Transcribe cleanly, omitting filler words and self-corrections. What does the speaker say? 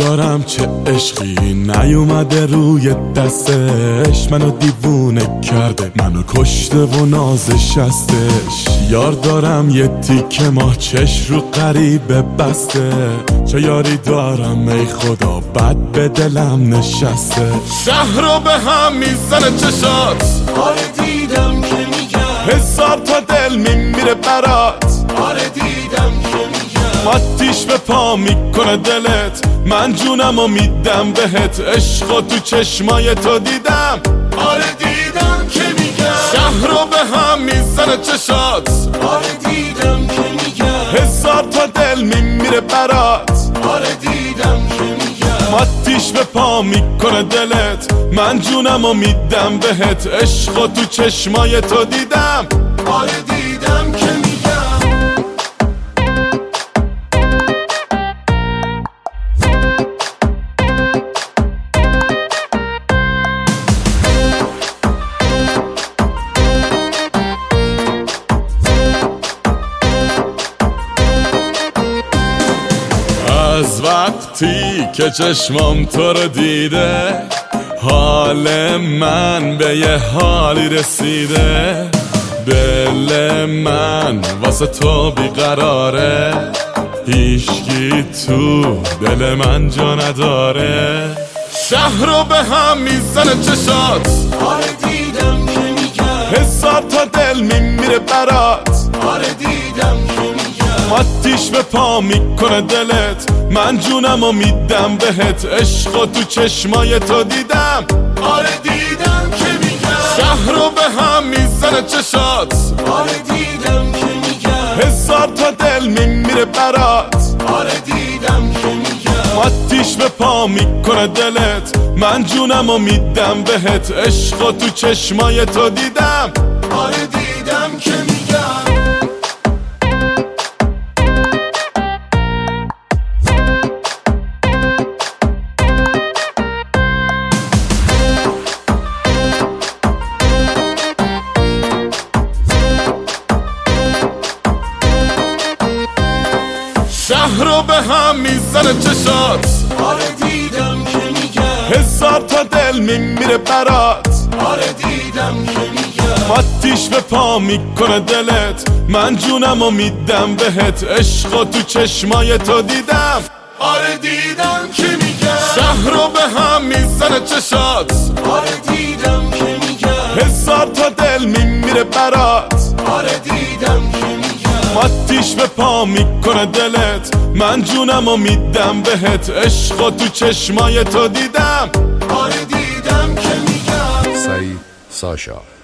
دارم چه عشقی نیومده روی دستش، منو دیوونه کرده، منو کشته و نازش هستش. یار دارم یه تیکه ماه چش رو غریبه بسته، چه یاری دارم ای خدا بد به دلم نشسته. شهر رو به هم میزنه چشات، آره دیدم که میگم، هزار تا دل میمیره برات، آره دیدم که میگم، آتیش به پا میکنه دلت، من جونمو میدم بهت، عشقو تو چشمای تو دیدم، آره دیدم که میگم، شهر رو به هم میزنه چشات، آره دیدم که میگم، هزار تا دل میمیره برات، آره دیدم که میگم، آتیش به پا میکنه دلت، من جونمو میدم بهت، عشقو تو چشمای تو دیدم، آره دیدم که میگم. از وقتی که چشمام تو رو دیده، حال من به یه حالی رسیده، دل من واسه تو بیقراره، هیچکی تو دل من جا نداره. شهر رو به هم میزنه چشات، آره دیدم که میگم، هزار تا دل میمیره برات، آره دیدم که میگم، آتیش به پا میکنه دلت، من جونمو میدم بهت، عشقو تو چشمای تو دیدم، آره دیدم که میگم، شهر رو به هم میزنه چشات، آره دیدم که میگم، هزار تا دل میمیره برات، آره دیدم که میگم، آتیش به پا میکنه دلت، من جونمو میدم بهت، عشقو تو چشمای تو دیدم، آره دیدم که میگم. شهر رو به هم میزنه چشات، آره دیدم که میگم، هزار تا دل میمیره برات، آره دیدم که میگم، آتیش به پا میکنه دلت، من جونمو میدم بهت، عشقو تو چشمای تو دیدم، آره دیدم که میگم، شهر رو به هم میزنه چشات، آره دیدم که میگم، هزار تا دل میمیره برات، آره دیدم که میگم، آتیش به پا میکنه دلت، من جونمو میدم بهت، عشقو تو چشمای تو دیدم، آره دیدم که میگم. سعید ساشا